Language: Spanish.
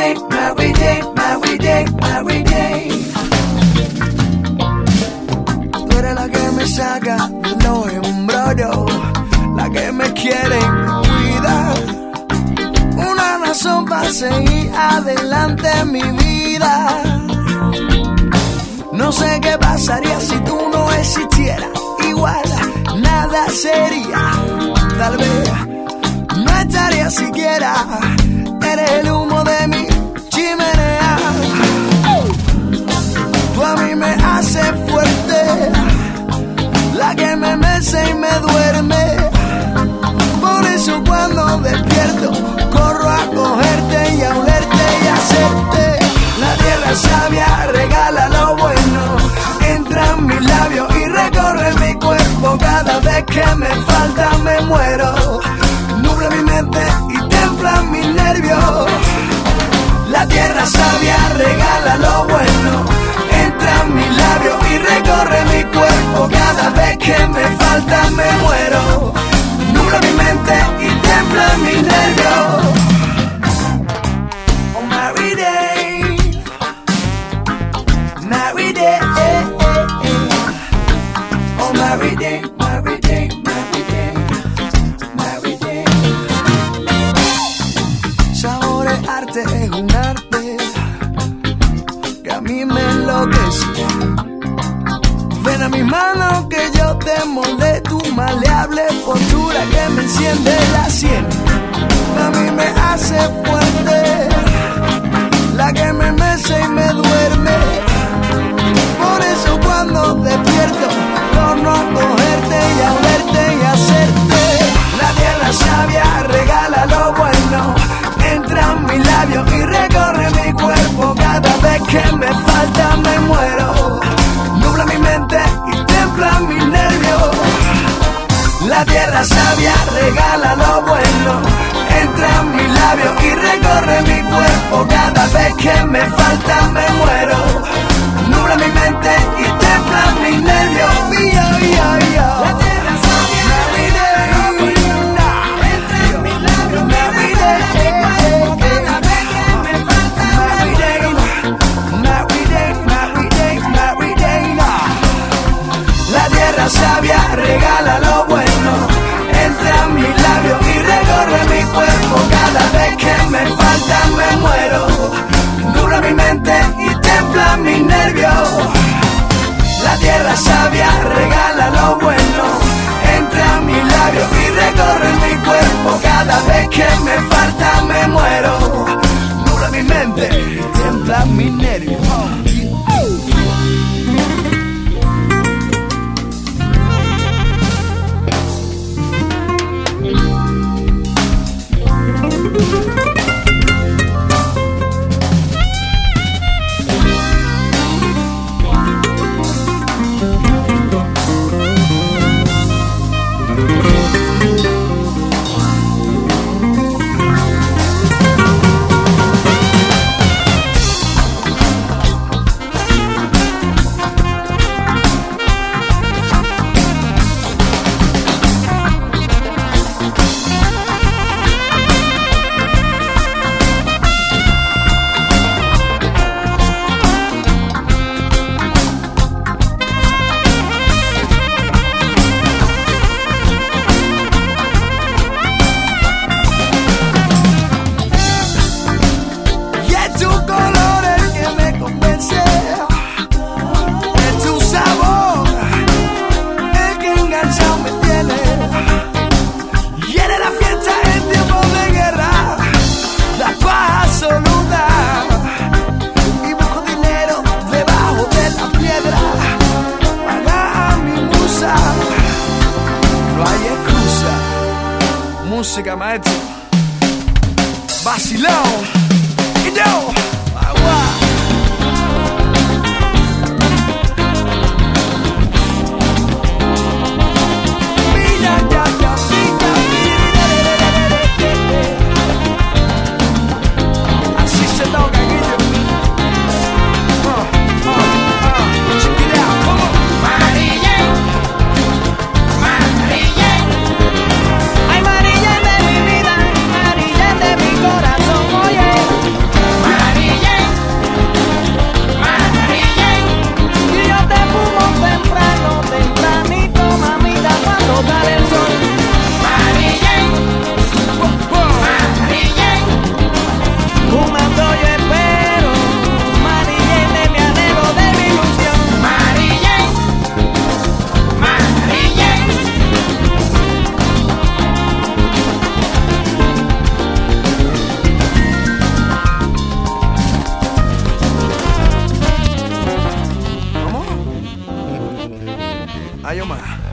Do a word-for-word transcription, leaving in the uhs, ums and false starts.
Jane, Mary Jane, Mary Jane, Mary Jane. Tú eres la que me saca de los embrollos, la que me quiere y me cuida. Una razón para seguir adelante en mi vida. No sé qué pasaría si tú no existieras. Igual nada sería. Tal vez no estaría siquiera. Eres el humo de mi chimenea. Tú a mí me haces fuerte, la que me mece y me duerme. Por eso cuando despierto corro a cogerte y a olerte y a hacerte. La tierra sabia regala lo bueno, entra en mis labios y recorre mi cuerpo. Cada vez que me falta me muero, nubla mi mente y templa mis nervios. La tierra sabia regala lo bueno, entra en mis labios y recorre mi cuerpo. Cada vez que me falta me muero, nubla mi mente y templa mis nervios. Oh, Mary Jane, Mary Jane, oh, Mary Jane, Mary Jane, Mary Jane, Mary Jane. Saborearte es un arte que a mí me enloquece. Ven a mi mano que yo te molde tu maleable postura que me enciende la sien. A mí me hace fuerte, la que me mece y me duerme. Por eso cuando despierto torno a cogerte y a olerte y a hacerte. La tierra sabia regala lo bueno, entra en mis labios y recorre mi cuerpo. Cada vez que me falta me muero, nubla mi mente y templa mis nervios. La tierra sabia regala lo bueno, entra en mis labios y recorre mi cuerpo. Cada vez que me falta me muero, nubla mi mente y templa mis nervios. Yo, yo, yo. La tierra sabia regala lo bueno, entra en mis labios y recorre mi cuerpo. Cada vez que me falta me muero. Mary Jane, Mary Jane, Mary Jane. La tierra sabia regala lo bueno, entra en mis labios y recorre mi cuerpo. Cada vez que me falta me muero, nubla mi mente y templa mis nervios. La tierra sabia regala lo bueno, entra en mis labios y recorre mi cuerpo. Cada vez que me falta me muero, nubla mi mente y templa mis nervios. Música, maestro, vacilón, y yo, agua. Mira, ya, ya, mira, así se toca, Guillo. Uh, uh, uh, check it out, come on. Mary Jane, Mary Jane. Ay, Mary Jane de mi vida, Mary Jane de mi corazón, oye. Ay, Omar.